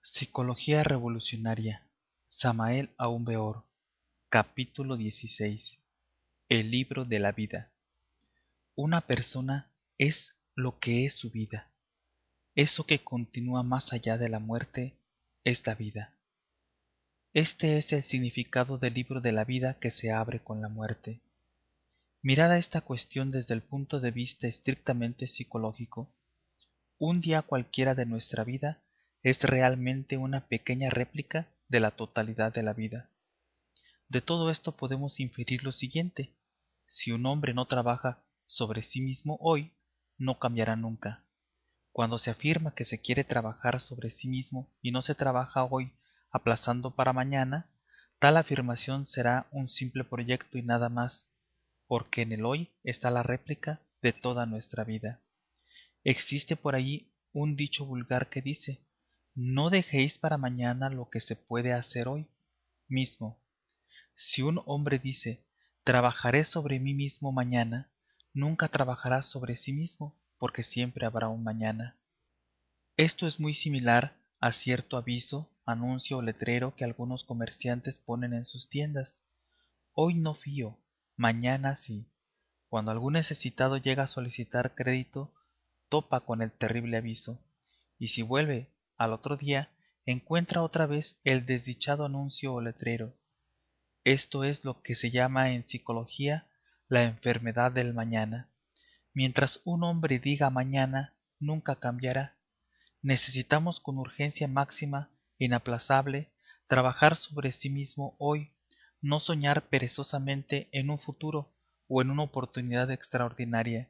Psicología revolucionaria. Samael Aun Weor. Capítulo 16. El libro de la vida. Una persona es lo que es su vida. Eso que continúa más allá de la muerte es la vida. Este es el significado del libro de la vida que se abre con la muerte. Mirada esta cuestión desde el punto de vista estrictamente psicológico, un día cualquiera de nuestra vida es realmente una pequeña réplica de la totalidad de la vida. De todo esto podemos inferir lo siguiente: si un hombre no trabaja sobre sí mismo hoy, no cambiará nunca. Cuando se afirma que se quiere trabajar sobre sí mismo y no se trabaja hoy, aplazando para mañana, tal afirmación será un simple proyecto y nada más, porque en el hoy está la réplica de toda nuestra vida. Existe por ahí un dicho vulgar que dice: no dejéis para mañana lo que se puede hacer hoy mismo. Si un hombre dice: trabajaré sobre mí mismo mañana, nunca trabajará sobre sí mismo, porque siempre habrá un mañana. Esto es muy similar a cierto aviso, anuncio o letrero que algunos comerciantes ponen en sus tiendas: hoy no fío, mañana sí. Cuando algún necesitado llega a solicitar crédito, topa con el terrible aviso, y si vuelve al otro día, encuentra otra vez el desdichado anuncio o letrero. Esto es lo que se llama en psicología la enfermedad del mañana. Mientras un hombre diga mañana, nunca cambiará. Necesitamos con urgencia máxima, inaplazable, trabajar sobre sí mismo hoy, no soñar perezosamente en un futuro o en una oportunidad extraordinaria.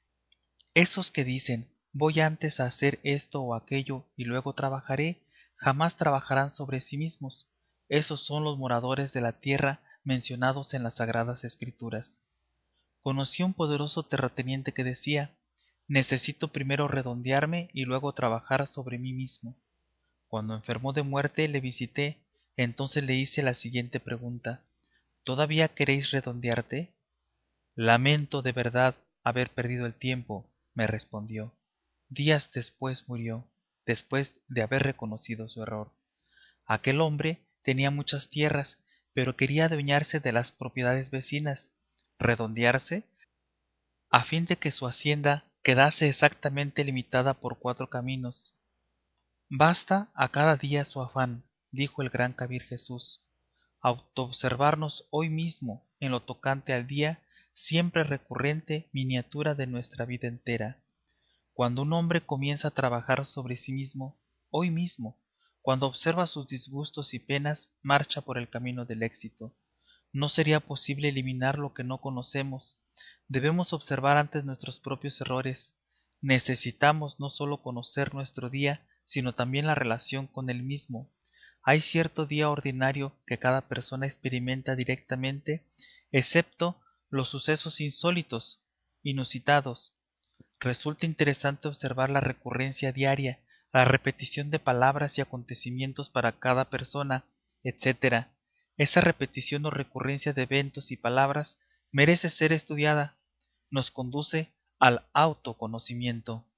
Esos que dicen: voy antes a hacer esto o aquello y luego trabajaré, jamás trabajarán sobre sí mismos. Esos son los moradores de la tierra mencionados en las Sagradas Escrituras. Conocí a un poderoso terrateniente que decía: necesito primero redondearme y luego trabajar sobre mí mismo. Cuando enfermó de muerte le visité, entonces le hice la siguiente pregunta: ¿todavía queréis redondearte? Lamento de verdad haber perdido el tiempo, me respondió. Días después murió, después de haber reconocido su error. Aquel hombre tenía muchas tierras, pero quería adueñarse de las propiedades vecinas, redondearse, a fin de que su hacienda quedase exactamente limitada por 4 caminos. Basta a cada día su afán, dijo el gran Kabir Jesús, autoobservarnos hoy mismo en lo tocante al día siempre recurrente miniatura de nuestra vida entera. Cuando un hombre comienza a trabajar sobre sí mismo, hoy mismo, cuando observa sus disgustos y penas, marcha por el camino del éxito. No sería posible eliminar lo que no conocemos. Debemos observar antes nuestros propios errores. Necesitamos no solo conocer nuestro día, sino también la relación con el mismo. Hay cierto día ordinario que cada persona experimenta directamente, excepto los sucesos insólitos, inusitados. Resulta interesante observar la recurrencia diaria, la repetición de palabras y acontecimientos para cada persona, etc. Esa repetición o recurrencia de eventos y palabras merece ser estudiada. Nos conduce al autoconocimiento.